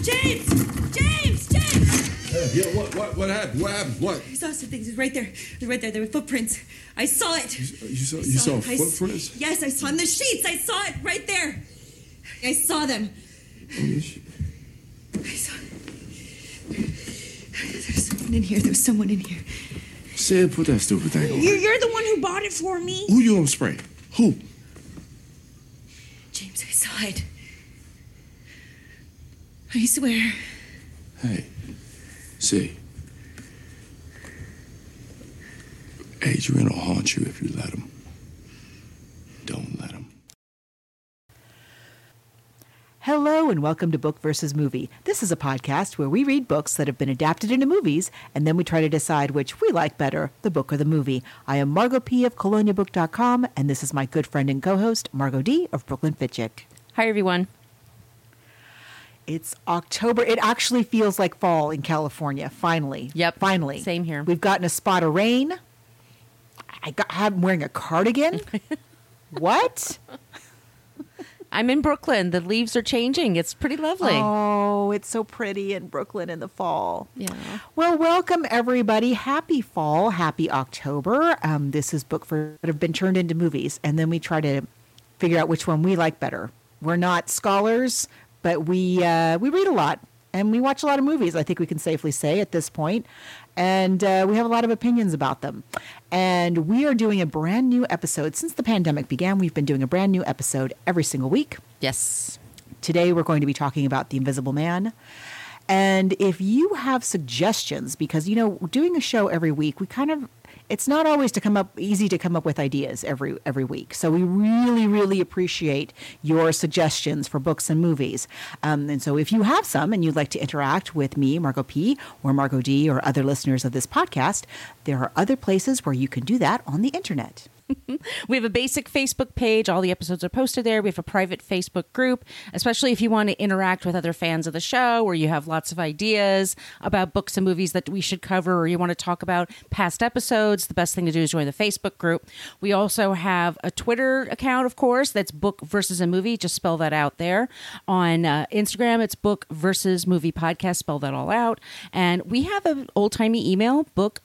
James! Yeah, what happened? What happened? What? I saw some things right there. They're right there. There were footprints. I saw it. You saw footprints? Yes, I saw in the sheets. I saw it right there. I saw them. I saw. There's someone in here. There was someone in here. Sid, put that stupid thing on. You're the one who bought it for me. Who you gonna spray? Who? James, I saw it. I swear. Hey, Sid. Adrian will haunt you if you let him. Don't let him. Hello and welcome to Book versus Movie. This is a podcast where we read books that have been adapted into movies, and then we try to decide which we like better, the book or the movie. I am Margot P. of coloniabook.com, and this is my good friend and co-host, Margot D. of Brooklyn Fitchick. Hi, everyone. It's October. It actually feels like fall in California, finally. Yep. Finally. Same here. We've gotten a spot of rain. I'm wearing a cardigan. What? I'm in Brooklyn. The leaves are changing. It's pretty lovely. Oh, it's so pretty in Brooklyn in the fall. Yeah. Well, welcome everybody. Happy fall. Happy October. This is book that have been turned into movies, and then we try to figure out which one we like better. We're not scholars, but we read a lot and we watch a lot of movies. I think we can safely say at this point. And we have a lot of opinions about them. And we are doing a brand new episode. Since the pandemic began, we've been doing a brand new episode every single week. Yes. Today we're going to be talking about The Invisible Man. And if you have suggestions, because, doing a show every week, it's not always easy to come up with ideas every week. So we really, really appreciate your suggestions for books and movies. And so if you have some and you'd like to interact with me, Margot P., or Margot D., or other listeners of this podcast, there are other places where you can do that on the internet. We have a basic Facebook page. All the episodes are posted there. We have a private Facebook group, especially if you want to interact with other fans of the show or you have lots of ideas about books and movies that we should cover or you want to talk about past episodes. The best thing to do is join the Facebook group. We also have a Twitter account, of course, that's Book versus a Movie. Just spell that out there. On Instagram, it's Book versus Movie Podcast. Spell that all out. And we have an old-timey email,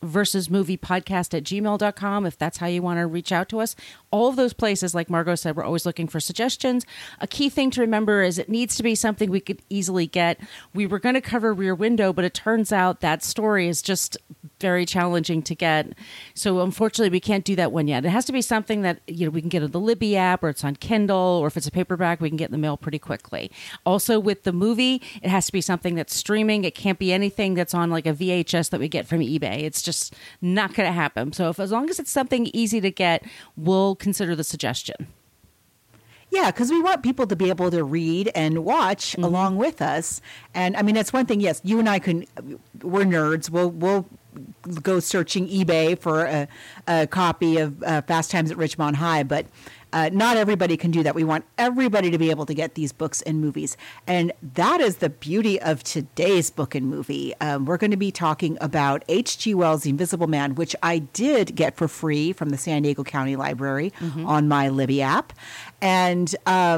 bookversusmoviepodcast@gmail.com, if that's how you want to reach out to us. All of those places, like Margot said, we're always looking for suggestions. A key thing to remember is it needs to be something we could easily get. We were going to cover Rear Window, but it turns out that story is just very challenging to get. So unfortunately, we can't do that one yet. It has to be something that we can get on the Libby app, or it's on Kindle, or if it's a paperback, we can get in the mail pretty quickly. Also, with the movie, it has to be something that's streaming. It can't be anything that's on like a VHS that we get from eBay. It's just not going to happen. So as long as it's something easy to get, we'll consider the suggestion. Yeah, because we want people to be able to read and watch along with us. And I mean, that's one thing. Yes, you and I we're nerds. We'll go searching eBay for a copy of Fast Times at Ridgemont High, but not everybody can do that. We want everybody to be able to get these books and movies. And that is the beauty of today's book and movie. We're going to be talking about H.G. Wells' The Invisible Man, which I did get for free from the San Diego County Library on my Libby app. And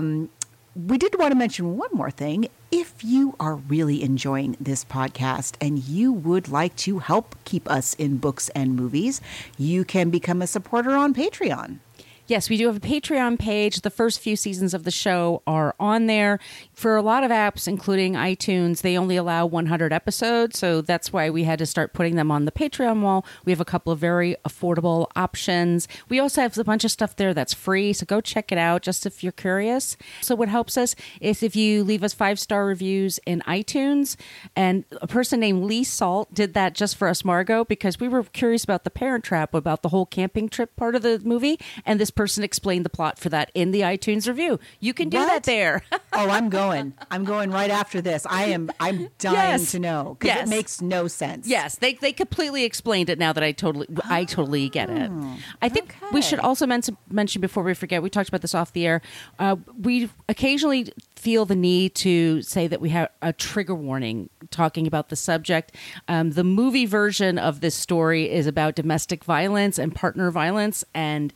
we did want to mention one more thing. If you are really enjoying this podcast and you would like to help keep us in books and movies, you can become a supporter on Patreon. Yes, we do have a Patreon page. The first few seasons of the show are on there. For a lot of apps, including iTunes, they only allow 100 episodes. So that's why we had to start putting them on the Patreon wall. We have a couple of very affordable options. We also have a bunch of stuff there that's free. So go check it out just if you're curious. So what helps us is if you leave us 5-star reviews in iTunes. And a person named Lee Salt did that just for us, Margot, because we were curious about the Parent Trap, about the whole camping trip part of the movie. And this person explained the plot for that in the iTunes review. You can do that there. Oh, I'm going right after this. I'm dying to know because it makes no sense. Yes, they completely explained it now that I totally get it. I think we should also mention before we forget, we talked about this off the air. We occasionally feel the need to say that we have a trigger warning talking about the subject. The movie version of this story is about domestic violence and partner violence, and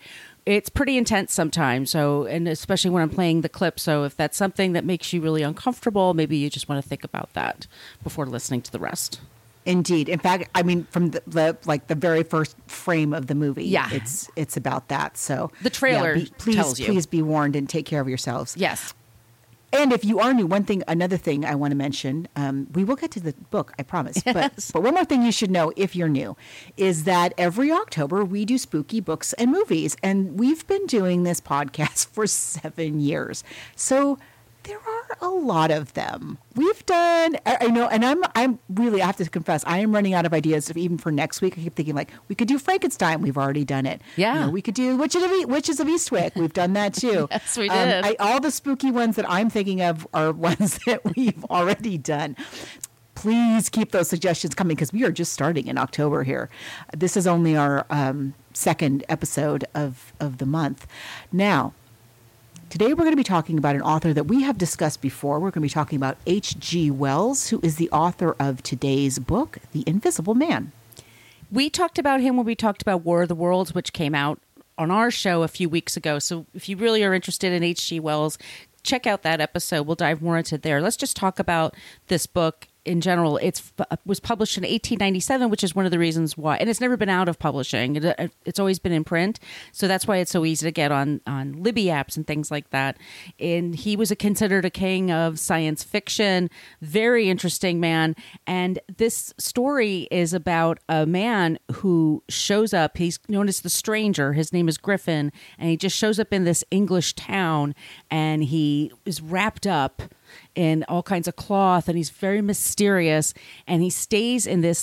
it's pretty intense sometimes. So, and especially when I'm playing the clip. So if that's something that makes you really uncomfortable, maybe you just want to think about that before listening to the rest. Indeed. In fact, I mean, from the very first frame of the movie, Yeah. it's about that. So The trailer tells you. Please be warned and take care of yourselves. Yes. And if you are new, another thing I want to mention, we will get to the book, I promise. Yes. But one more thing you should know if you're new is that every October we do spooky books and movies. And we've been doing this podcast for 7 years. So there are a lot of them. We've done, I know, and I'm really, I have to confess, I am running out of ideas even for next week. I keep thinking like, we could do Frankenstein. We've already done it. Yeah. You know, we could do Witches of Eastwick. We've done that too. Yes, we did. All the spooky ones that I'm thinking of are ones that we've already done. Please keep those suggestions coming because we are just starting in October here. This is only our second episode of the month. Now, today we're going to be talking about an author that we have discussed before. We're going to be talking about H.G. Wells, who is the author of today's book, The Invisible Man. We talked about him when we talked about War of the Worlds, which came out on our show a few weeks ago. So if you really are interested in H.G. Wells, check out that episode. We'll dive more into there. Let's just talk about this book in general. It was published in 1897, which is one of the reasons why, and it's never been out of publishing. It's always been in print, so that's why it's so easy to get on Libby apps and things like that. And he was considered a king of science fiction, very interesting man. And this story is about a man who shows up. He's known as the Stranger. His name is Griffin, and he just shows up in this English town, and he is wrapped up in all kinds of cloth, and he's very mysterious, and he stays in this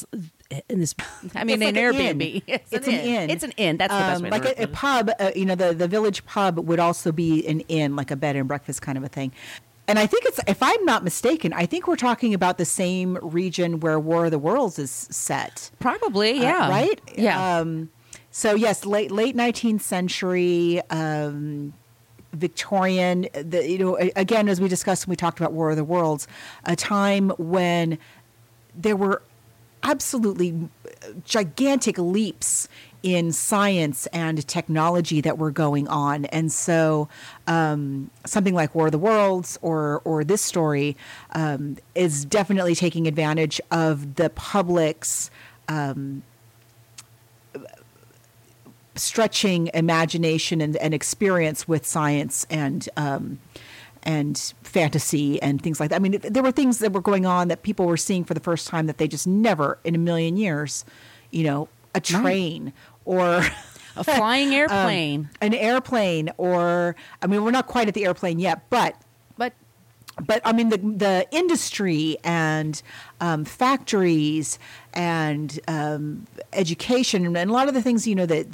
I mean, It's an like an Airbnb. inn. It's an inn. It's an inn. That's the best way to like a pub. The village pub would also be an inn, like a bed and breakfast kind of a thing. And I think it's, if I'm not mistaken, I think we're talking about the same region where War of the Worlds is set. Probably, yeah. Right? Yeah. So yes, late 19th century. Victorian, again, as we discussed when we talked about War of the Worlds, a time when there were absolutely gigantic leaps in science and technology that were going on. And so something like War of the Worlds or this story is definitely taking advantage of the public's stretching imagination and experience with science and fantasy and things like that. I mean, there were things that were going on that people were seeing for the first time that they just never in a million years, a train or a flying airplane, an airplane, or, I mean, we're not quite at the airplane yet, but I mean, the industry and factories and education and a lot of the things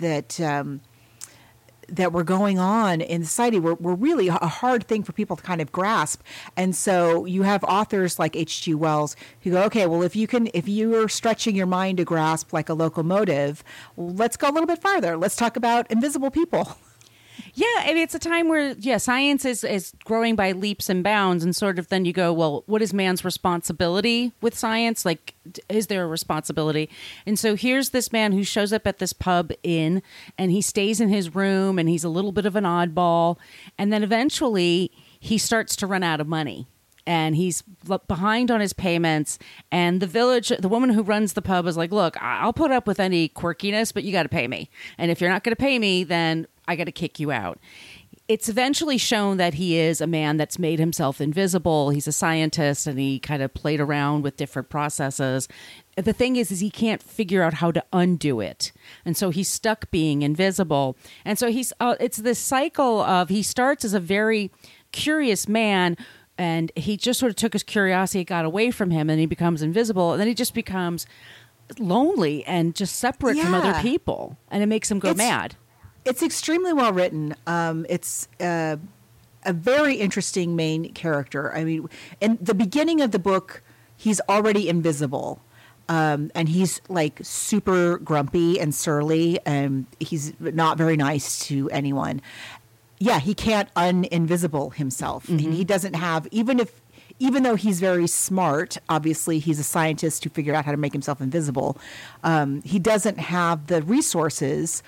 that were going on in society were really a hard thing for people to kind of grasp. And so you have authors like H.G. Wells who go, okay, well, if you are stretching your mind to grasp like a locomotive, well, let's go a little bit farther. Let's talk about invisible people. Yeah, I mean, it's a time where, science is growing by leaps and bounds, and sort of then you go, well, what is man's responsibility with science? Like, is there a responsibility? And so here's this man who shows up at this pub inn, and he stays in his room, and he's a little bit of an oddball, and then eventually he starts to run out of money. And he's behind on his payments, and the woman who runs the pub is like, look, I'll put up with any quirkiness, but you got to pay me. And if you're not going to pay me, then I got to kick you out. It's eventually shown that he is a man that's made himself invisible. He's a scientist, and he kind of played around with different processes. The thing is he can't figure out how to undo it. And so he's stuck being invisible. And so it's this cycle of, he starts as a very curious man, and he just sort of took his curiosity, got away from him, and he becomes invisible. And then he just becomes lonely and just separate from other people. And it makes him go mad. It's extremely well written. It's a very interesting main character. I mean, in the beginning of the book, he's already invisible. And he's like super grumpy and surly, and he's not very nice to anyone. Yeah, he can't un-invisible himself. Mm-hmm. He doesn't have, even though he's very smart, obviously he's a scientist who figured out how to make himself invisible. He doesn't have the resources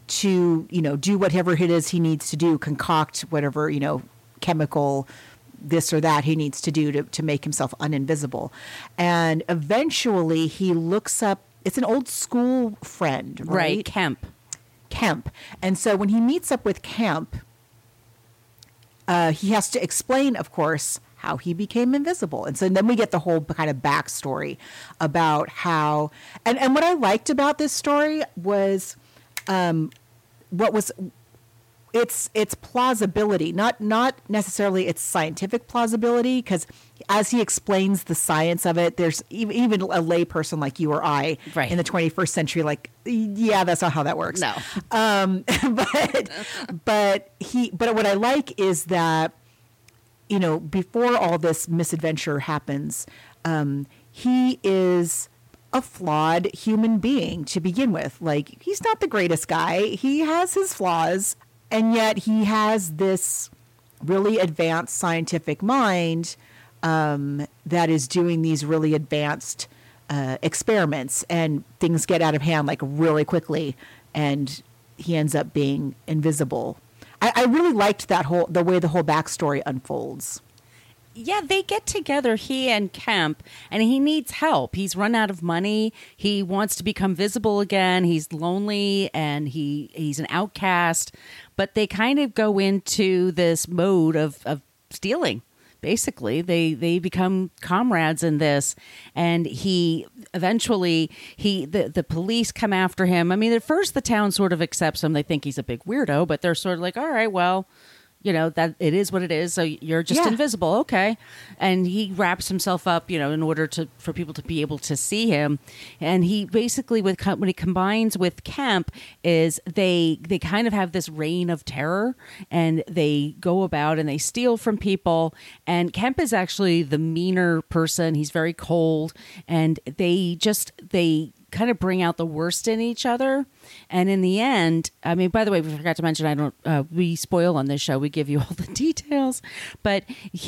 to, do whatever it is he needs to do, concoct whatever, chemical this or that he needs to do to make himself uninvisible. And eventually he looks up, it's an old school friend, right? Kemp. And so when he meets up with Kemp, he has to explain, of course, how he became invisible. And so then we get the whole kind of backstory about how, and what I liked about this story was, its plausibility, not necessarily its scientific plausibility, because as he explains the science of it, there's even a layperson like you or I in the 21st century, like, yeah, that's not how that works. No. But what I like is that, before all this misadventure happens, he is a flawed human being to begin with. Like, he's not the greatest guy. He has his flaws. And yet he has this really advanced scientific mind that is doing these really advanced experiments, and things get out of hand like really quickly, and he ends up being invisible. I really liked the way the whole backstory unfolds. Yeah, they get together, he and Kemp, and he needs help. He's run out of money. He wants to become visible again. He's lonely, and he's an outcast. But they kind of go into this mode of stealing. Basically, they become comrades in this, and he eventually the police come after him. I mean, at first the town sort of accepts him. They think he's a big weirdo, but they're sort of like, all right, well, that it is what it is. So you're just invisible. Okay. And he wraps himself up, in order for people to be able to see him. And he basically, when he combines with Kemp, is they kind of have this reign of terror, and they go about and they steal from people. And Kemp is actually the meaner person. He's very cold, and they kind of bring out the worst in each other. And in the end, I mean, by the way, we forgot to mention, we spoil on this show. We give you all the details, but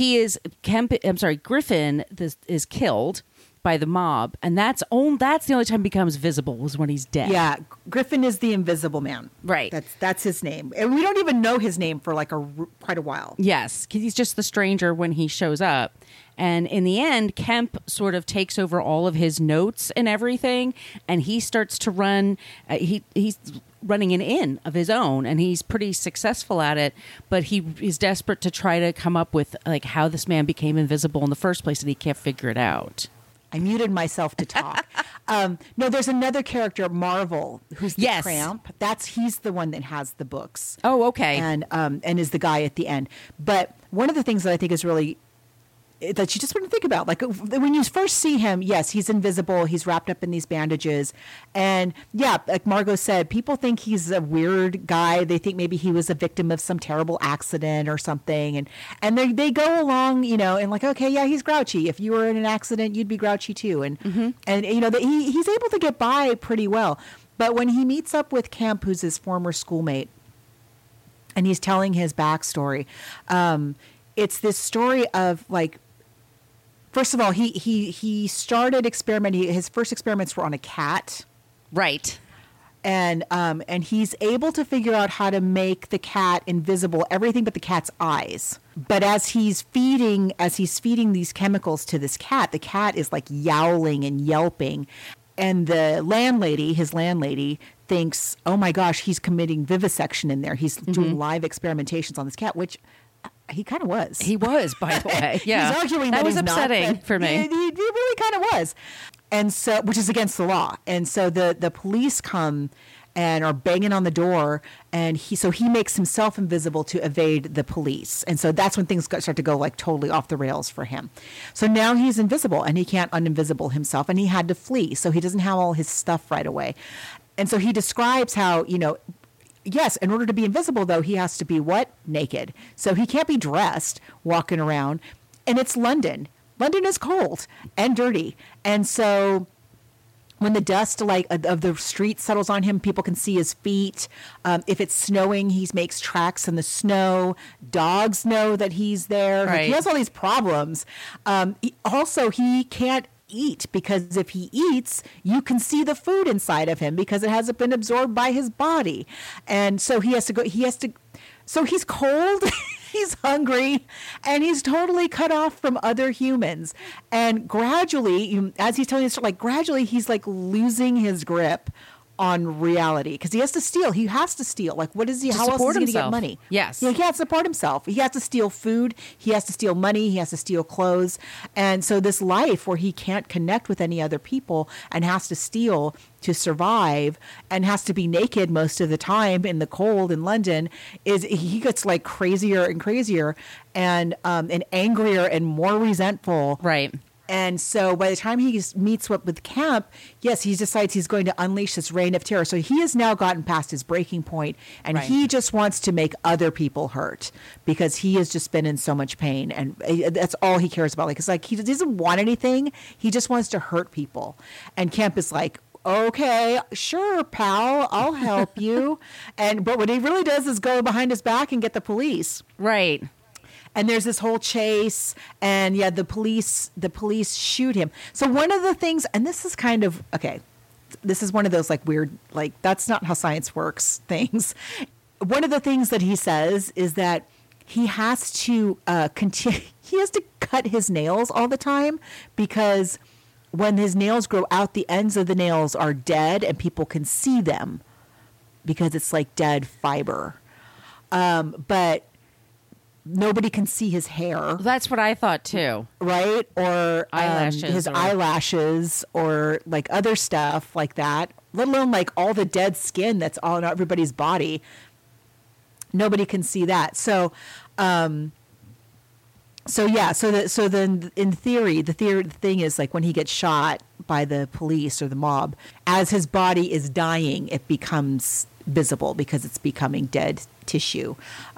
Griffin is killed by the mob. And that's the only time he becomes visible, was when he's dead. Yeah. Griffin is the Invisible Man. Right. That's his name. And we don't even know his name for quite a while. Yes. 'Cause he's just the stranger when he shows up. And in the end, Kemp sort of takes over all of his notes and everything, and he starts to run. He's running an inn of his own, and he's pretty successful at it. But he is desperate to try to come up with like how this man became invisible in the first place, and he can't figure it out. I muted myself to talk. No, there's another character, Marvel, who's the tramp. He's the one that has the books. Oh, okay. And is the guy at the end. But one of the things that I think is really that you just want to think about, like when you first see him, yes, he's invisible. He's wrapped up in these bandages. And yeah, like Margot said, people think he's a weird guy. They think maybe he was a victim of some terrible accident or something. And they go along, and like, okay, yeah, he's grouchy. If you were in an accident, you'd be grouchy too. And he's able to get by pretty well. But when he meets up with Kemp, who's his former schoolmate, and he's telling his backstory, it's this story of like, first of all, he started experimenting. His first experiments were on a cat, right? And he's able to figure out how to make the cat invisible, everything but the cat's eyes. But as he's feeding these chemicals to this cat, the cat is like yowling and yelping, and his landlady thinks, oh my gosh, he's committing vivisection in there. He's doing live experimentations on this cat, which he kind of was. He was, by the way. Yeah. He's arguing that was he's upsetting not, for me. He really kind of was. And so, which is against the law. And so the police come and are banging on the door, and he makes himself invisible to evade the police. And so that's when things start to go like totally off the rails for him. So now he's invisible, and he can't uninvisible himself, and he had to flee. So he doesn't have all his stuff right away. And so he describes how, yes, in order to be invisible, though, he has to be what? Naked. So he can't be dressed walking around. And it's London. London is cold and dirty. And so when the dust of the street settles on him, people can see his feet. If it's snowing, he makes tracks in the snow. Dogs know that he's there. Right. Like, he has all these problems. He can't eat, because if he eats, you can see the food inside of him because it hasn't been absorbed by his body. And so so he's cold, he's hungry, and he's totally cut off from other humans. And gradually, as he's telling us, like gradually he's like losing his grip on reality because he has to steal. He has to steal. Like, what is he? How else is he going to get money? Yes. Yeah, he can't support himself. He has to steal food. He has to steal money. He has to steal clothes. And so this life where he can't connect with any other people and has to steal to survive and has to be naked most of the time in the cold in London he gets like crazier and crazier and angrier and more resentful. Right. And so by the time he meets with Camp, yes, he decides he's going to unleash this reign of terror. So he has now gotten past his breaking point, and he just wants to make other people hurt because he has just been in so much pain, and that's all he cares about. Like, it's like he doesn't want anything; he just wants to hurt people. And Camp is like, okay, sure, pal, I'll help you. But what he really does is go behind his back and get the police. Right. And there's this whole chase, and yeah, the police shoot him. So one of the things, and this is kind of, okay, this is one of those like weird, like that's not how science works things. One of the things that he says is that he has to he has to cut his nails all the time because when his nails grow out, the ends of the nails are dead and people can see them because it's like dead fiber. But nobody can see his hair. That's what I thought too. Right? Or eyelashes, eyelashes or like other stuff like that, let alone like all the dead skin that's on everybody's body. Nobody can see that. So then in theory, the thing is like when he gets shot by the police or the mob, as his body is dying, it becomes visible because it's becoming dead tissue.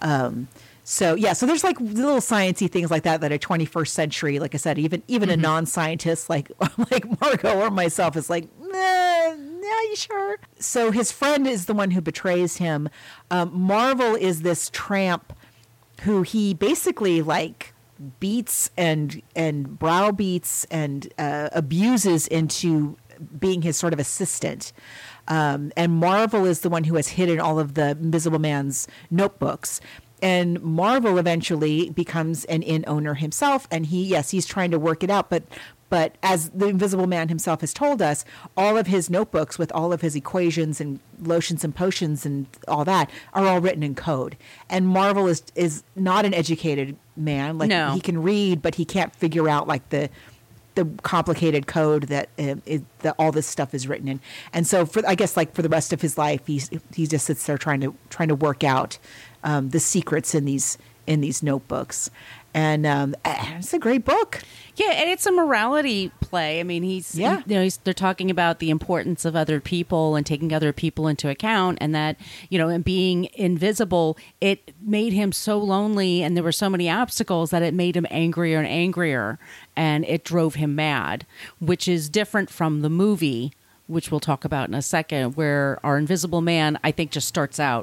So there's like little sciencey things like that are 21st century. Like I said, even a non-scientist like Margot or myself is like, nah, you sure? So his friend is the one who betrays him. Marvel is this tramp who he basically like beats and browbeats and abuses into being his sort of assistant. And Marvel is the one who has hidden all of the Invisible Man's notebooks. And Marvel eventually becomes an inn owner himself, and he's trying to work it out. But as the Invisible Man himself has told us, all of his notebooks with all of his equations and lotions and potions and all that are all written in code. And Marvel is not an educated man. Like no. He can read, but he can't figure out like the complicated code that all this stuff is written in. And so I guess like for the rest of his life, he just sits there trying to work out the secrets in these notebooks. And it's a great book. Yeah, and it's a morality play. I mean, they're talking about the importance of other people and taking other people into account, and that, and being invisible, it made him so lonely, and there were so many obstacles that it made him angrier and angrier, and it drove him mad, which is different from the movie, which we'll talk about in a second, where our Invisible Man, I think, just starts out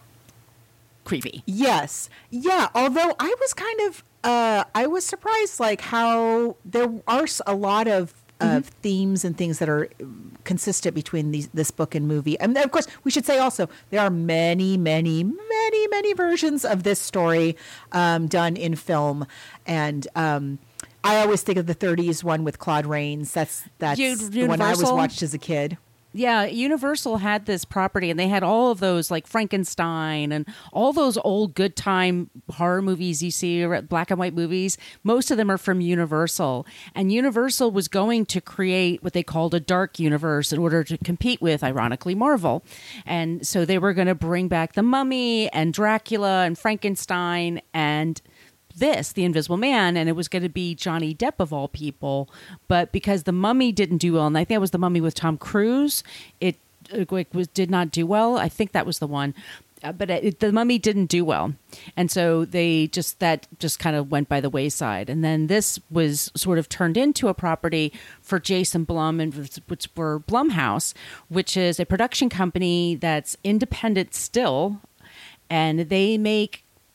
creepy. Yes. Yeah. Although I was kind of, I was surprised, like how there are a lot of themes and things that are consistent between this book and movie. And of course, we should say also there are many, many, many, many versions of this story done in film. And I always think of the 30s one with Claude Rains. That's the one I was watched as a kid. Yeah, Universal had this property, and they had all of those, like Frankenstein and all those old good time horror movies you see, black and white movies. Most of them are from Universal. And Universal was going to create what they called a dark universe in order to compete with, ironically, Marvel. And so they were going to bring back The Mummy and Dracula and Frankenstein and The Invisible Man, and it was going to be Johnny Depp of all people. But because The Mummy didn't do well, and I think it was The Mummy with Tom Cruise, it did not do well. I think that was the one. But The Mummy didn't do well. And so that just kind of went by the wayside. And then this was sort of turned into a property for Jason Blum, and which were Blumhouse, which is a production company that's independent still. And they make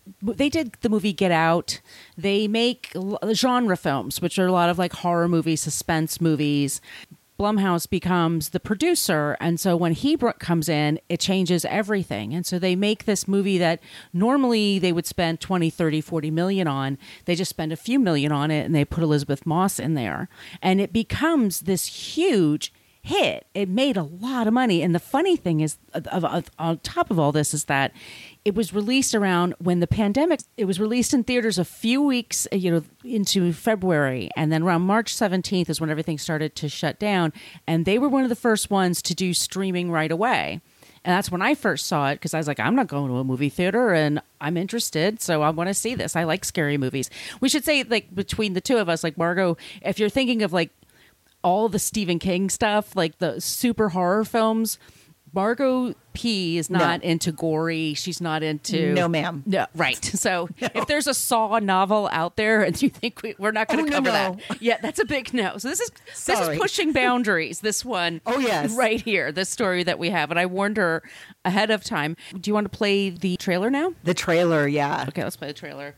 they did the movie Get Out. They make genre films, which are a lot of like horror movies, suspense movies. Blumhouse becomes the producer, and so when he comes in, it changes everything. And so they make this movie that normally they would spend 20, 30, 40 million on. They just spend a few million on it, and they put Elizabeth Moss in there. And it becomes this huge hit. It made a lot of money. And the funny thing is, on top of all this, is that it was released around when the pandemic, it was released in theaters a few weeks, into February. And then around March 17th is when everything started to shut down. And they were one of the first ones to do streaming right away. And that's when I first saw it, because I was like, I'm not going to a movie theater and I'm interested. So I want to see this. I like scary movies. We should say, like, between the two of us, like, Margot, if you're thinking of like all the Stephen King stuff, like the super horror films, Margot P is not into gory. She's not into... No, ma'am. No, right. So if there's a Saw novel out there and you think we're not going to cover that. Yeah, that's a big no. So this is pushing boundaries, this one. Oh, yes. Right here, this story that we have. And I warned her ahead of time. Do you want to play the trailer now? The trailer, yeah. Okay, let's play the trailer.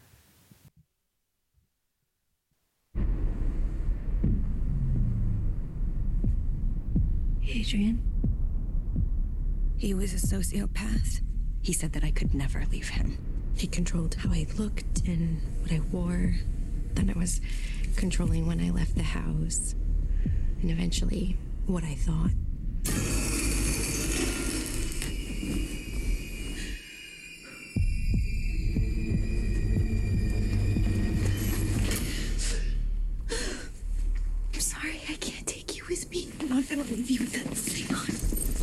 Adrian. He was a sociopath. He said that I could never leave him. He controlled how I looked and what I wore. Then it was controlling when I left the house. And eventually, what I thought. I'm sorry, I can't take you with me. I'm not gonna leave you with that thing on.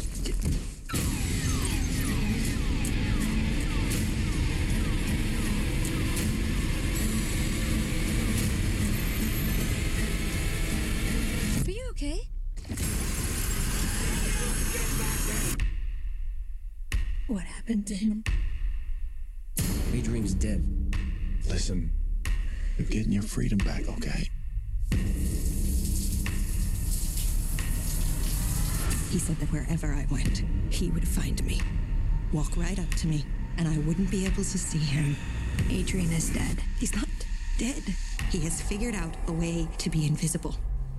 Okay? What happened to him? Adrian's dead. Listen, you're getting your freedom back, okay? He said that wherever I went, he would find me, walk right up to me, and I wouldn't be able to see him. Adrian is dead. He's not dead. He has figured out a way to be invisible.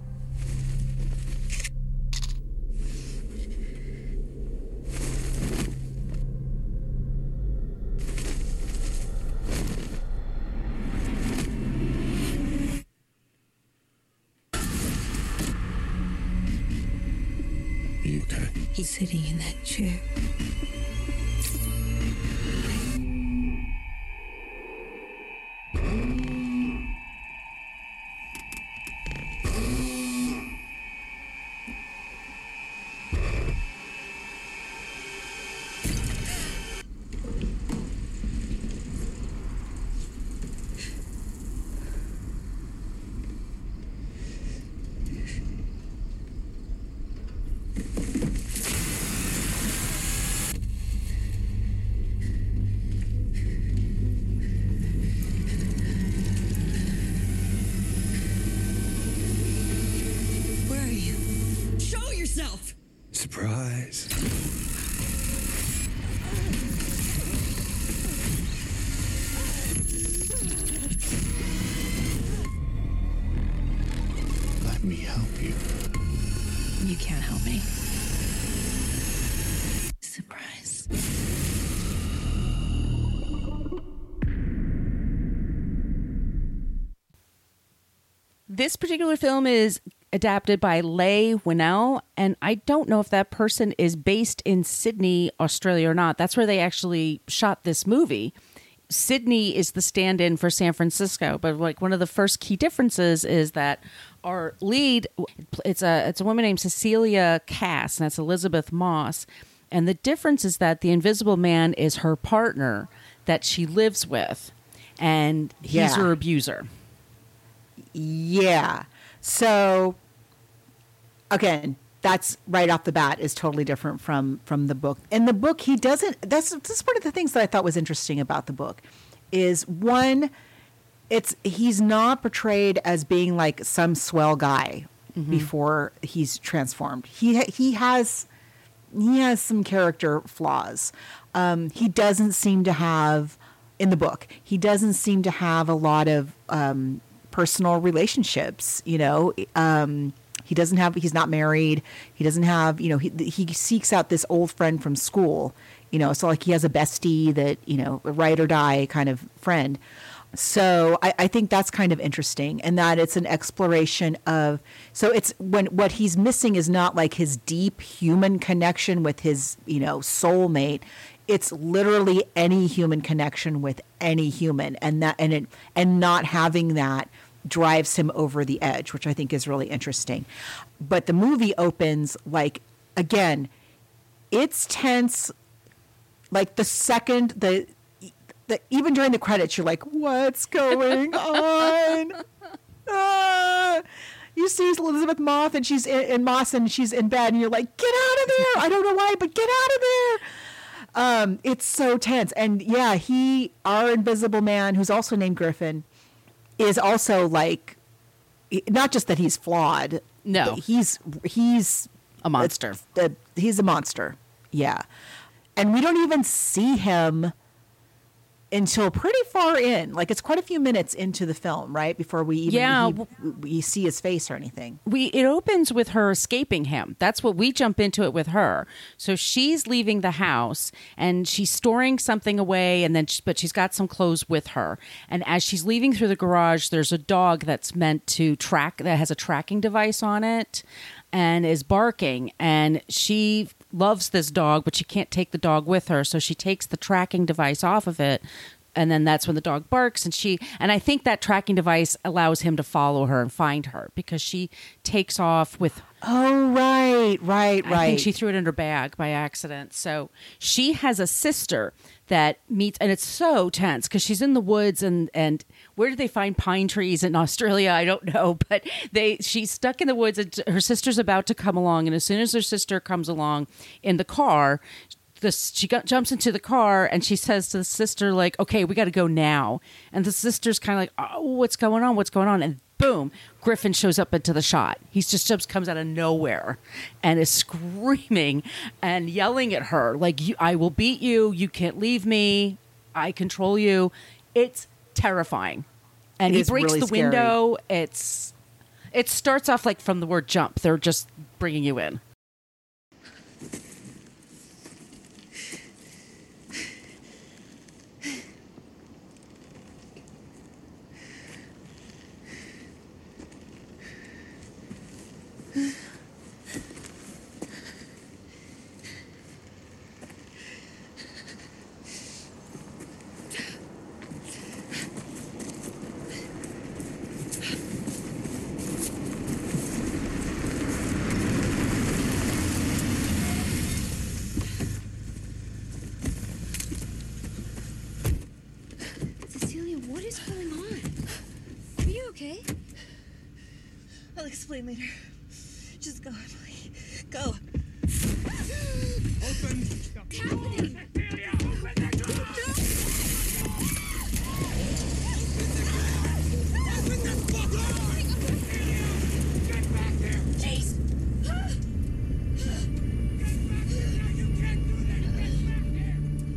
You okay? He's sitting in that chair. Surprise. Let me help you. You can't help me. Surprise. This particular film is adapted by Leigh Whannell, and I don't know if that person is based in Sydney, Australia or not. That's where they actually shot this movie. Sydney is the stand-in for San Francisco, but like one of the first key differences is that our lead, it's a woman named Cecilia Cass, and that's Elizabeth Moss. And the difference is that the Invisible Man is her partner that she lives with, and he's her abuser. Yeah. So, again, that's right off the bat is totally different from the book. In the book, he doesn't. That's one of the things that I thought was interesting about the book. Is one, he's not portrayed as being like some swell guy before he's transformed. He has some character flaws. He doesn't seem to have in the book. He doesn't seem to have a lot of personal relationships, you know. He's not married. He doesn't have, you know, he seeks out this old friend from school, you know, so like he has a bestie that, you know, a ride or die kind of friend. So I think that's kind of interesting, and that it's an exploration of, so it's when what he's missing is not like his deep human connection with his, you know, soulmate. It's literally any human connection with any human, and not having that drives him over the edge, which I think is really interesting. But the movie opens like, again, it's tense. Like the second even during the credits, you're like, what's going on? You see Elizabeth Moss, and she's in Moss, and she's in bed, and you're like, get out of there! I don't know why, but get out of there! It's so tense, and yeah, our Invisible Man, who's also named Griffin, is also like, not just that he's flawed. No, he's a monster. He's a monster. Yeah, and we don't even see him until pretty far in. Like, it's quite a few minutes into the film, right? Before we even we see his face or anything. It opens with her escaping him. That's what we jump into it with her. So she's leaving the house and she's storing something away, and then but she's got some clothes with her. And as she's leaving through the garage, there's a dog that's meant to track, that has a tracking device on it and is barking, and she loves this dog, but she can't take the dog with her, so she takes the tracking device off of it, and then that's when the dog barks, and I think that tracking device allows him to follow her and find her, because she takes off with... Oh, right. I think she threw it in her bag by accident. So she has a sister that meets, and it's so tense because she's in the woods, and where did they find pine trees in Australia? I don't know, but she's stuck in the woods, and her sister's about to come along, and as soon as her sister comes along in the car, jumps into the car, and she says to the sister, like, okay, we got to go now. And the sister's kind of like, oh, what's going on? And boom, Griffin shows up into the shot. He just comes out of nowhere and is screaming and yelling at her, like, I will beat you. You can't leave me. I control you. It's terrifying. And he breaks really the window. It starts off like from the word jump. They're just bringing you in. I'll explain later. Just go, Emily. Go. Open! What's happening? Open this book! Get back there! Chase! You can't do that! Get back there!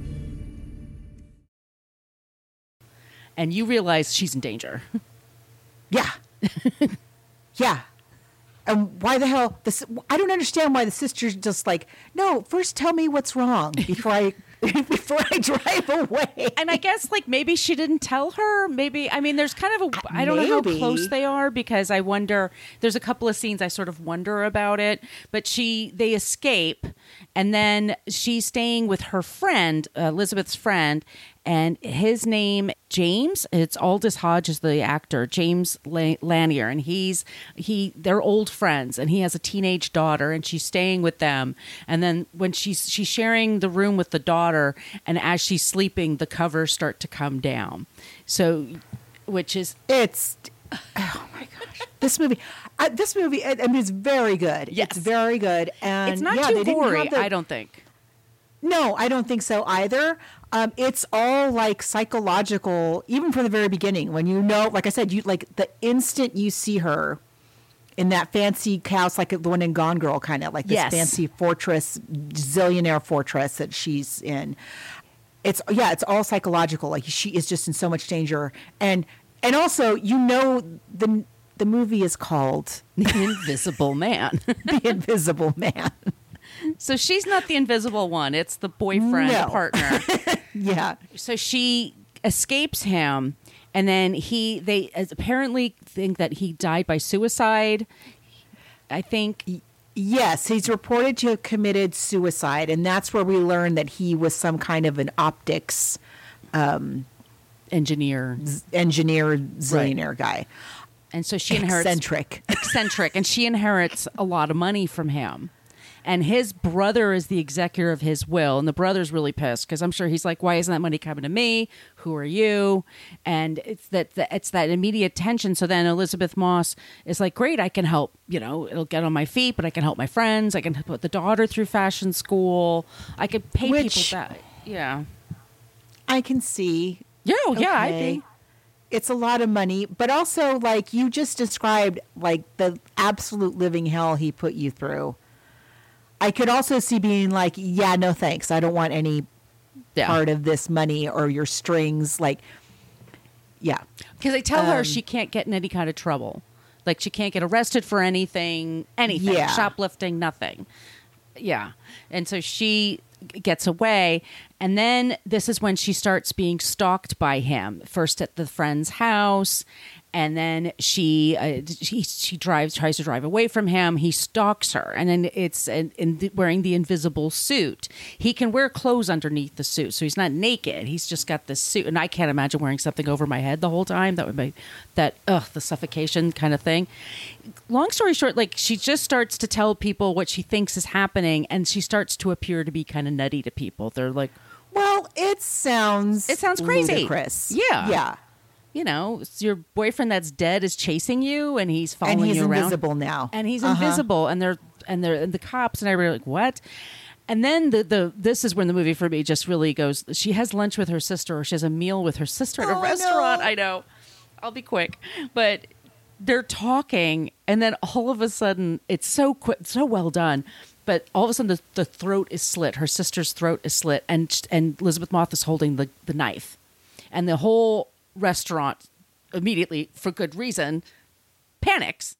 And you realize she's in danger. Yeah. Yeah. And why the hell? I don't understand why the sister's just like, no, first tell me what's wrong before I drive away. And I guess, like, maybe she didn't tell her. Maybe, I mean, there's kind of I don't know how close they are, because I wonder, there's a couple of scenes I sort of wonder about it. But they escape, and then she's staying with her friend, Elizabeth's friend, and his name, James, it's Aldous Hodge is the actor, James Lanier, and they're old friends, and he has a teenage daughter, and she's staying with them. And then when she's sharing the room with the daughter, and as she's sleeping, the covers start to come down. So, it's oh my gosh, this movie, I mean, it's very good. Yes. It's very good, and it's not too gory, I don't think. No, I don't think so either. It's all like psychological, even from the very beginning. When you know, like I said, you like the instant you see her in that fancy house, like the one in Gone Girl, kind of like this fancy fortress, zillionaire fortress that she's in. it's all psychological. Like she is just in so much danger, and also the movie is called The Invisible Man. The Invisible Man. So she's not the invisible one. It's the boyfriend partner. Yeah. So she escapes him, and then they apparently think that he died by suicide. I think. Yes, he's reported to have committed suicide, and that's where we learn that he was some kind of an optics engineer, zillionaire guy. And so she inherits eccentric, and she inherits a lot of money from him. And his brother is the executor of his will, and the brother's really pissed because I'm sure he's like, "Why isn't that money coming to me? Who are you?" And it's that immediate tension. So then Elizabeth Moss is like, "Great, I can help. It'll get on my feet, but I can help my friends. I can put the daughter through fashion school. I could pay people back." Yeah, I can see. Yeah, okay. Yeah, I think it's a lot of money, but also like you just described, like the absolute living hell he put you through. I could also see being like, yeah, no thanks. I don't want any part of this money or your strings. Like, yeah. Because they tell her she can't get in any kind of trouble. Like she can't get arrested for anything, shoplifting, nothing. Yeah. And so she gets away. And then this is when she starts being stalked by him, first at the friend's house. And then she tries to drive away from him. He stalks her, and then it's wearing the invisible suit. He can wear clothes underneath the suit, so he's not naked. He's just got this suit, and I can't imagine wearing something over my head the whole time. That would be the suffocation kind of thing. Long story short, like she just starts to tell people what she thinks is happening, and she starts to appear to be kind of nutty to people. They're like, "Well, it sounds crazy, ludicrous." Yeah. It's your boyfriend that's dead is chasing you, and he's following you around. And he's invisible now. And he's invisible, and they're the cops and I were like, what? And then this is when the movie for me just really goes. She has lunch with her sister, or she has a meal with her sister at a restaurant. I know. I'll be quick, but they're talking, and then all of a sudden, it's so quick, so well done. But all of a sudden, the throat is slit. Her sister's throat is slit, and Elizabeth Moss is holding the knife, and the whole restaurant immediately, for good reason, panics.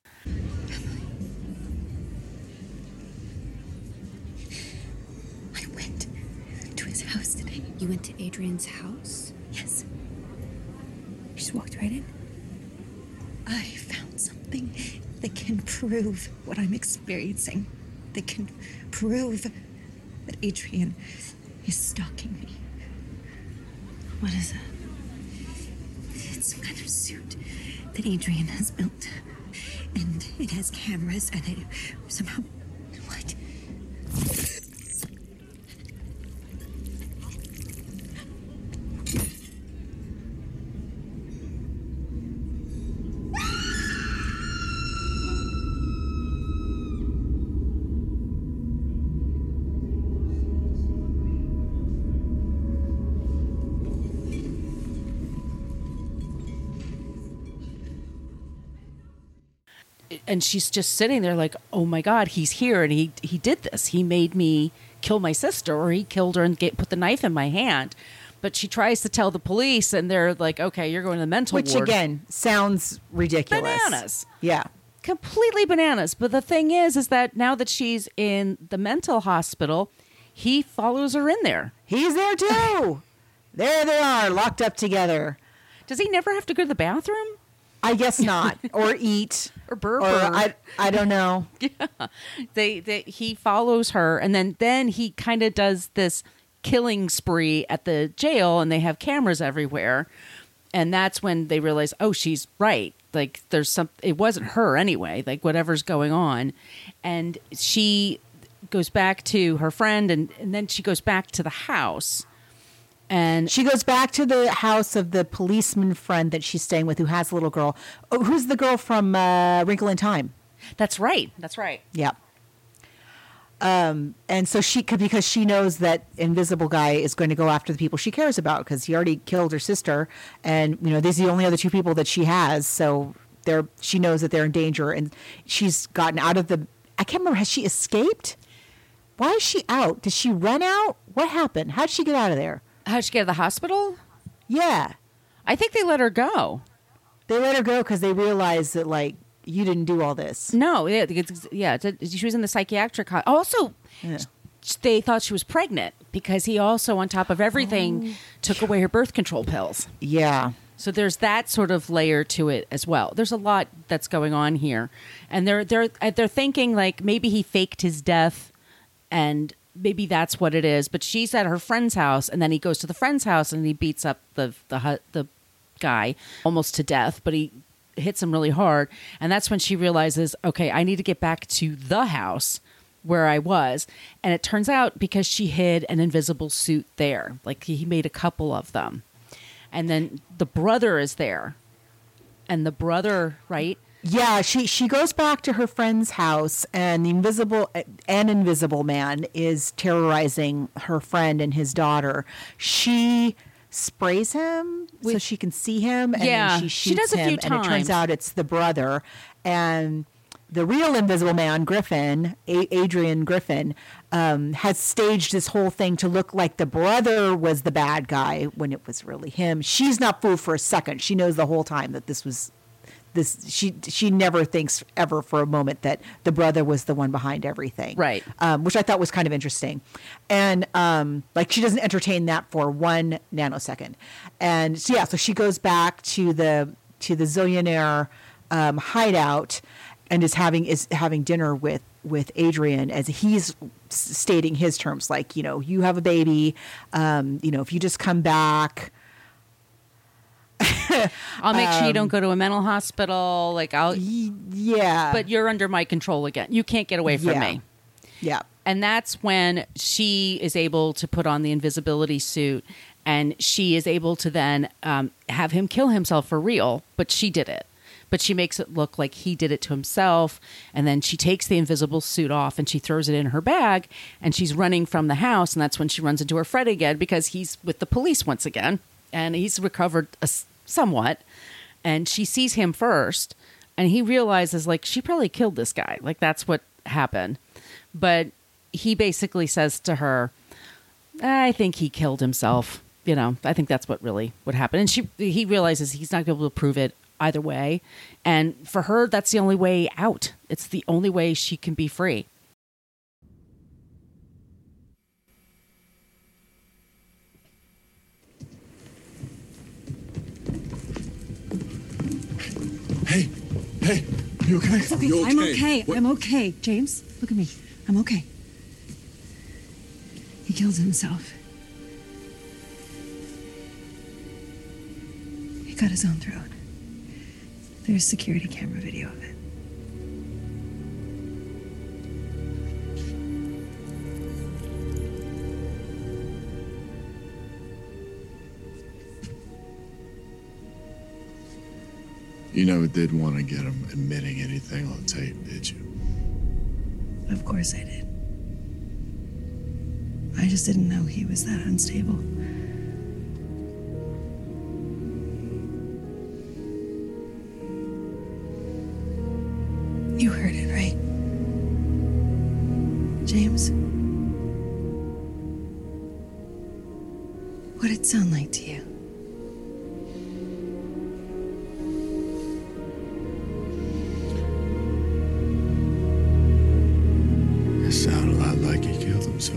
I went to his house today. You went to Adrian's house? Yes. You just walked right in? I found something that can prove what I'm experiencing. That can prove that Adrian is stalking me. What is it? It's some kind of suit that Adrian has built. And it has cameras, and it somehow... What? And she's just sitting there like, oh my God, he's here. And he did this. He made me kill my sister, or he killed her and put the knife in my hand. But she tries to tell the police, and they're like, okay, you're going to the mental ward. Which, again, sounds ridiculous. Bananas. Yeah. Completely bananas. But the thing is that now that she's in the mental hospital, he follows her in there. He's there too. There they are, locked up together. Does he never have to go to the bathroom? I guess not. Or eat. Or burp. Or I don't know. Yeah. He follows her, and then he kind of does this killing spree at the jail, and they have cameras everywhere. And that's when they realize, oh, she's right. Like it wasn't her anyway, like whatever's going on. And she goes back to her friend, and then she goes back to the house. And she goes back to the house of the policeman friend that she's staying with, who has a little girl. Oh, who's the girl from Wrinkle in Time? That's right. Yeah. And so because she knows that Invisible Guy is going to go after the people she cares about, because he already killed her sister, and these are the only other two people that she has. So she knows that they're in danger, and she's gotten out of the. I can't remember. Has she escaped? Why is she out? Did she run out? What happened? How did she get out of there? How'd she get to the hospital? Yeah. I think they let her go. They let her go because they realized that, like, you didn't do all this. No, she was in the psychiatric. Also, they thought she was pregnant because he also, on top of everything, took away her birth control pills. Yeah. So there's that sort of layer to it as well. There's a lot that's going on here, and they're thinking like maybe he faked his death, and maybe that's what it is. But she's at her friend's house, and then he goes to the friend's house and he beats up the guy almost to death, but he hits him really hard, and that's when she realizes, okay, I need to get back to the house where I was. And it turns out because she hid an invisible suit there, like he made a couple of them, and then the brother is there, and the brother, right? Yeah, she goes back to her friend's house, and an invisible man is terrorizing her friend and his daughter. She sprays him so she can see him, and then she shoots does a few him, and it turns out it's the brother. And the real invisible man, Griffin, Adrian Griffin, has staged this whole thing to look like the brother was the bad guy when it was really him. She's not fooled for a second. She knows the whole time that this was this. She never thinks ever for a moment that the brother was the one behind everything. Right. Which I thought was kind of interesting. And like she doesn't entertain that for 1 nanosecond. And so, yeah, so she goes back to the Zillionaire hideout and is having dinner with Adrian as he's stating his terms, like, you know, you have a baby, you know, if you just come back, I'll make sure you don't go to a mental hospital. Like yeah, but you're under my control again. You can't get away from me. Yeah. And that's when she is able to put on the invisibility suit, and she is able to then have him kill himself for real. But she did it. But she makes it look like he did it to himself. And then she takes the invisible suit off and she throws it in her bag, and she's running from the house. And that's when she runs into her friend again, because he's with the police once again, and he's recovered somewhat. And she sees him first, and he realizes, like, she probably killed this guy. Like, that's what happened. But he basically says to her, I think he killed himself. You know, I think that's what happened. And he realizes he's not going to be able to prove it either way. And for her, that's the only way out. It's the only way she can be free. Hey, you okay? It's okay. You I'm okay. What? I'm okay. James, look at me. I'm okay. He killed himself. He cut his own throat. There's security camera video of it. You never did want to get him admitting anything on tape, did you? Of course I did. I just didn't know he was that unstable. You heard it, right? James? What'd it sound like to you? It sounded a lot like he killed himself.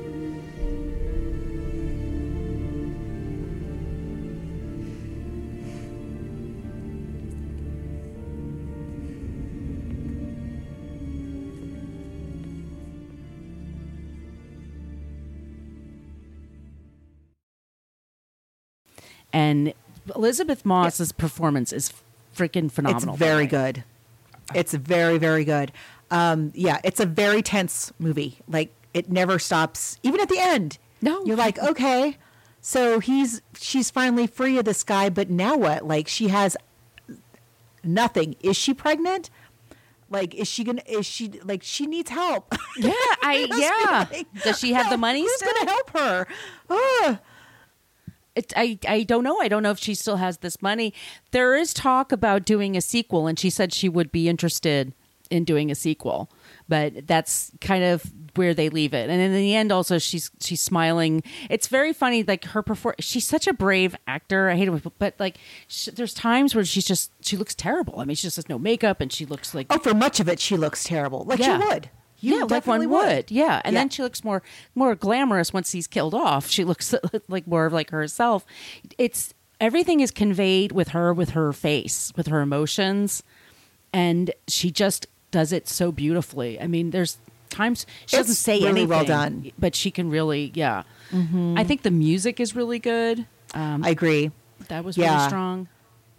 And Elizabeth Moss's performance is freaking phenomenal. It's very good. It's very, very good. Yeah, it's a very tense movie. Like, it never stops, even at the end. No. You're like, okay, so she's finally free of this guy, but now what? Like, she has nothing. Is she pregnant? Like, she needs help. Yeah, Does she have the money Who's still? going to help her? Ugh. I don't know. I don't know if she still has this money. There is talk about doing a sequel, and she said she would be interested in doing a sequel. but that's kind of where they leave it. And in the end, also she's smiling. It's very funny. Like her she's such a brave actor. I hate it, but like there's times where she looks terrible. I mean, she just has no makeup, and she looks like for much of it, she looks terrible. Like Yeah. you would. You like definitely one would. Yeah. And Yeah. then she looks more glamorous once he's killed off. She looks like more of like herself. It's everything is conveyed with her face, with her emotions, and she just does it so beautifully. I mean, there's times she doesn't It's say really anything, well done. but she can really, I think the music is really good. I agree. That was really Yeah. strong.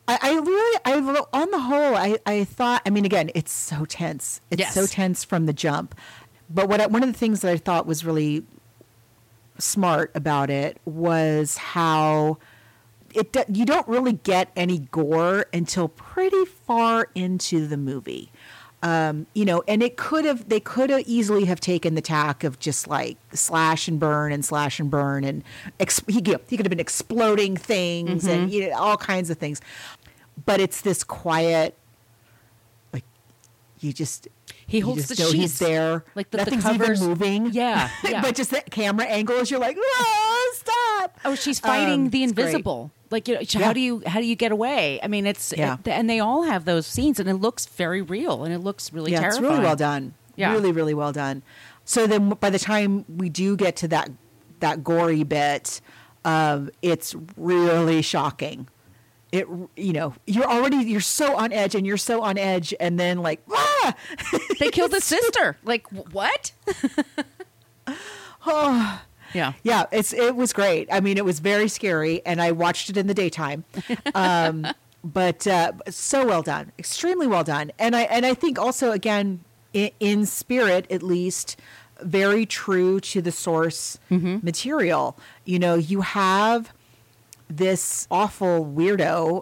On the whole, I thought, I mean, again, it's so tense. It's Yes. so tense from the jump. But one of the things that I thought was really smart about it was how you don't really get any gore until pretty far into the movie. And they could have easily have taken the tack of just like slash and burn, and he could have been exploding things and all kinds of things. But it's this quiet, like He you holds just the know sheets, he's there. like the Nothing's covers even moving. Yeah, yeah. But just that camera angles, you're like, oh, stop. Oh, she's fighting the it's great. invisible. Like, how Yeah. do you get away? I mean, and they all have those scenes, and it looks very real, and it looks really Yeah, terrifying. it's really well done. Yeah. Really, really well done. So then by the time we do get to that gory bit, it's really shocking. You're so on edge, and then like, ah! They killed the sister. Like, what? Oh. Yeah. Yeah, it was great. I mean, it was very scary, and I watched it in the daytime. But so well done, extremely well done, and I think also again in spirit at least very true to the source material. You have this awful weirdo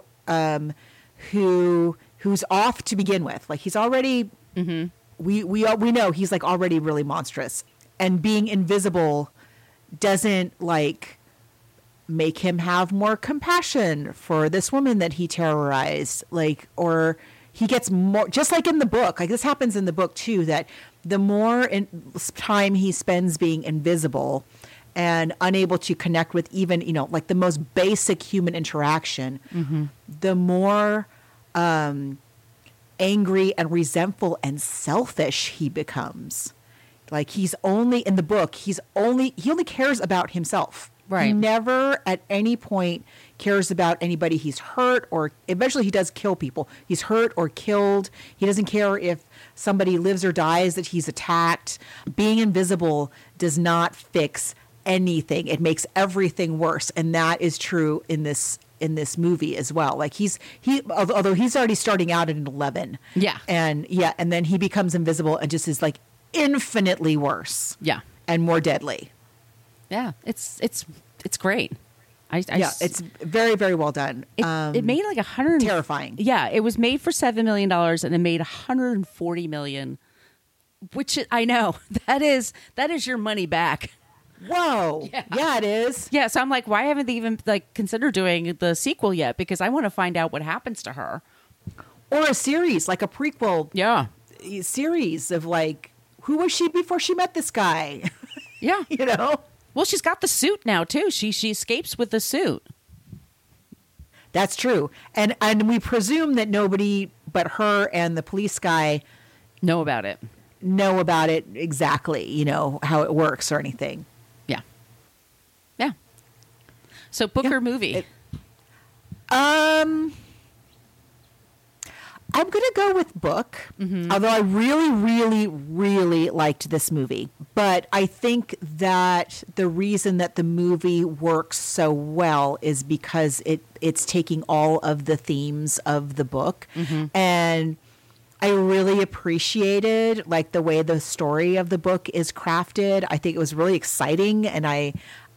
who's off to begin with. Like he's already we know he's like already really monstrous, and being invisible doesn't like make him have more compassion for this woman that he terrorized, like, or he gets more, just like in the book, like this happens in the book too, that the more time he spends being invisible and unable to connect with even, like the most basic human interaction, the more angry and resentful and selfish he becomes. Like he's only in the book, he only cares about himself. Right. He never at any point cares about anybody he's hurt, or eventually he does kill people. He's hurt or killed. He doesn't care if somebody lives or dies, that he's attacked. Being invisible does not fix anything. It makes everything worse. And that is true in this movie as well. Like although he's already starting out at an 11. Yeah. And then he becomes invisible and just is like infinitely worse. Yeah. And more deadly. Yeah. It's great. It's very, very well done. It made like 100. Terrifying. Yeah, it was made for $7 million, and it made $140 million, which I know that is your money back. Whoa. Yeah, it is. Yeah, so I'm like, why haven't they even like considered doing the sequel yet? Because I want to find out what happens to her. Or a series, like a prequel Yeah. series of like, who was she before she met this guy? Yeah. Well, she's got the suit now too. She escapes with the suit. That's true. And we presume that nobody but her and the police guy Know about it. know about it exactly, how it works or anything. Yeah. Yeah. So Booker movie. I'm going to go with book, although I really, really, really liked this movie. But I think that the reason that the movie works so well is because it's taking all of the themes of the book. And I really appreciated like the way the story of the book is crafted. I think it was really exciting, and I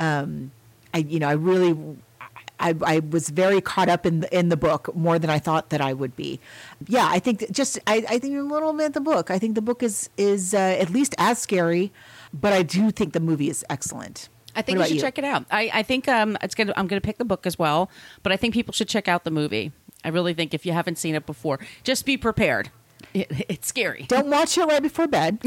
was very caught up in the book more than I thought that I would be. Yeah, I think I think a little bit the book. I think the book is at least as scary, but I do think the movie is excellent. I think you should check it out. I think I'm gonna pick the book as well, but I think people should check out the movie. I really think if you haven't seen it before, just be prepared. It's scary. Don't watch it right before bed.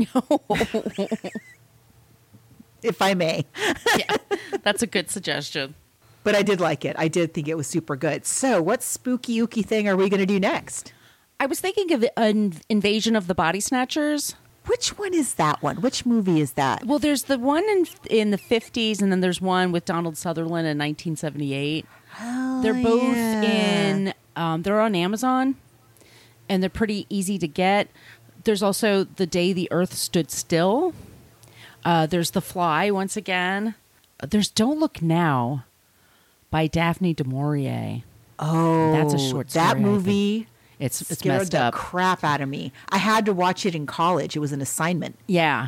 If I may. Yeah, that's a good suggestion. But I did like it. I did think it was super good. So what spooky ooky thing are we going to do next? I was thinking of an Invasion of the Body Snatchers. Which one is that one? Which movie is that? Well, there's the one in the 50s, and then there's one with Donald Sutherland in 1978. They're both in, they're on Amazon, and they're pretty easy to get. There's also The Day the Earth Stood Still. There's The Fly, once again. There's Don't Look Now by Daphne du Maurier. Oh, That's a short story, that movie It's scared messed the up. crap out of me. I had to watch it in college. It was an assignment. Yeah.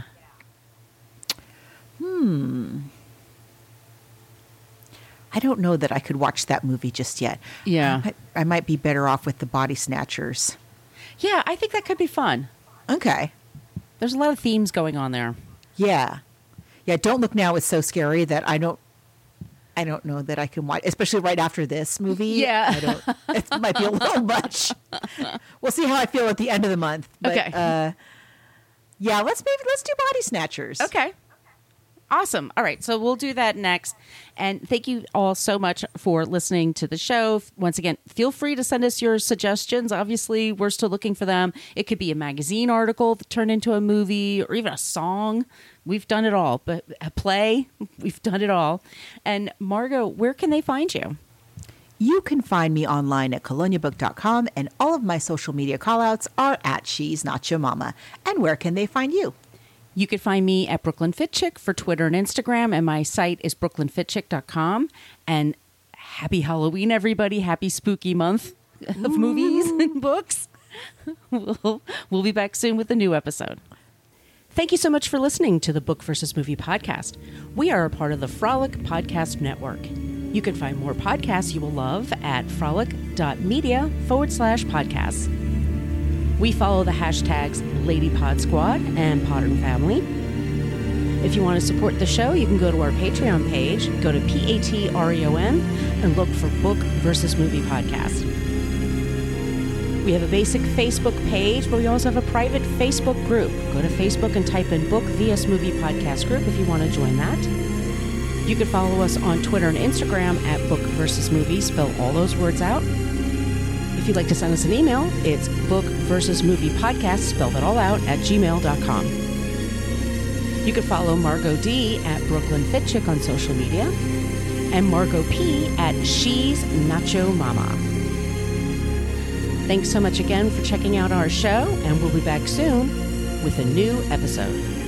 I don't know that I could watch that movie just yet. Yeah. I might be better off with The Body Snatchers. Yeah, I think that could be fun. Okay. There's a lot of themes going on there. Yeah. Yeah, Don't Look Now is so scary that I don't know that I can watch, especially right after this movie. Yeah. It might be a little much. We'll see how I feel at the end of the month. But, Okay. yeah, let's do Body Snatchers. Okay. Awesome. All right. So we'll do that next. And thank you all so much for listening to the show. Once again, feel free to send us your suggestions. Obviously, we're still looking for them. It could be a magazine article that turned into a movie or even a song. We've done it all. But a play, we've done it all. And Margot, where can they find you? You can find me online at coloniabook.com, and all of my social media callouts are at She's Not Your Mama. And where can they find you? You can find me at Brooklyn Fit Chick for Twitter and Instagram, and my site is brooklynfitchick.com. And happy Halloween, everybody. Happy spooky month of movies and books. We'll be back soon with a new episode. Thank you so much for listening to the Book versus Movie podcast. We are a part of the Frolic Podcast Network. You can find more podcasts you will love at frolic.media/podcasts. We follow the hashtags LadyPodSquad and Podern Family. If you want to support the show, you can go to our Patreon page, go to Patreon, and look for Book versus Movie Podcast. We have a basic Facebook page, but we also have a private Facebook group. Go to Facebook and type in Book vs. Movie Podcast Group if you want to join that. You can follow us on Twitter and Instagram at Book versus Movie. Spell all those words out. If you'd like to send us an email, it's Book versus Movie Podcast, spell that all out, at gmail.com. You can follow Margot D at Brooklyn Fit Chick on social media, and Margot P at She's Nacho Mama. Thanks so much again for checking out our show, and we'll be back soon with a new episode.